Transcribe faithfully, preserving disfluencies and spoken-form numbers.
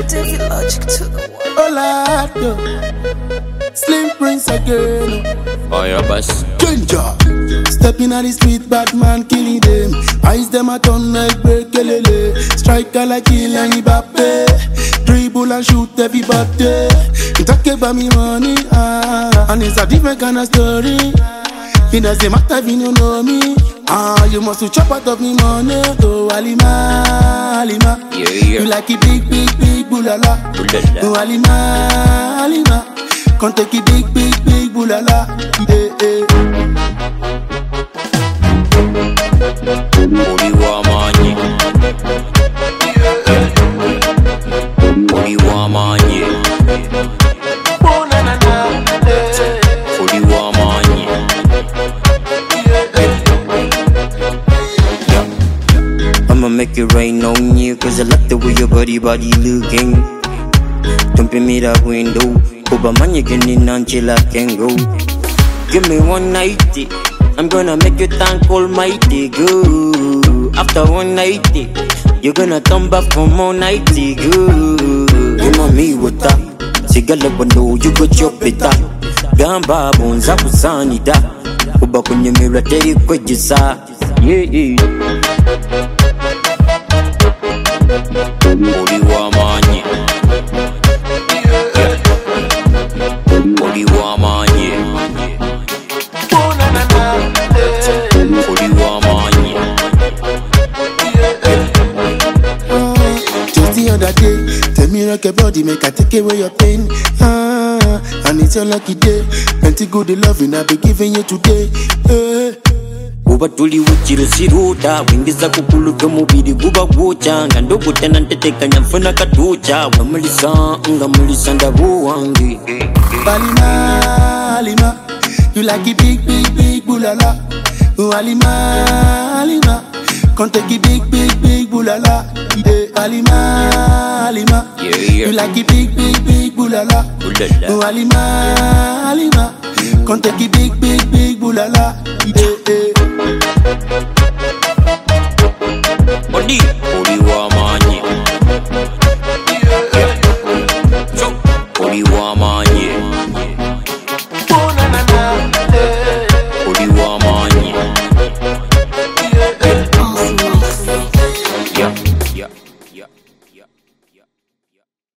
Davy Logic to the one. Olato, Slim Prince again. Oh, yeah, boss. Danger. Stepping on the street, bad man killing them. Eyes them a turn like break, kelele. Striker like Kylian Mbappe. Dribble and shoot everybody. You talk about me money, ah, and it's a different kind of story. It doesn't matter if you don't know me. Ah, you must to chop out of me money. Oh, Alima, Alima. Yeah, yeah. You like it big, big, big, bulala. Bulala. Oh, Alima, Alima. Can't take it big, big, big, bulala. Eh, eh. Holy woman, Holy woman, Oh, na, na, na. Eh. Holy woman, I'ma make it rain on you, cause I like the way your body, body looking. Jumping me that window, Oba man, you can in until I can go. Give me one ninety, I'm gonna make you thank Almighty. Go after one ninety, you're gonna turn back for more ninety. Go, you know me with that. Sigala bando, you go chop it up. Gamba bones, I was sunny da. Oba kunye mirror, tell you what you saw. Yeah, yeah. Holy woman, yeah. Holy woman, yeah. Oh, na, na, na. Eh. Holy woman, Ah, just the other day, tell me rock your body, make I take away your pain. Ah, and it's your lucky day. Plenty good loving I be giving you today. Eh. Uba tuli uchiro siruta wingiza kukuluka mubiri guba gucha ngandogo tena nteteka nyamfuna katucha wamulisa nga mulisa ndabu wangi Alima, Alima, you like it big, big, big, bulala. Oh, Alima, Alima, can't take it big, big, big, bulala. Eh, Alima, Alima, yeah, yeah. you like it big, big, big, bulala. Bulala. Oh, Alima, Alima, can't take it big, big, big, bulala. Eh, eh. Odi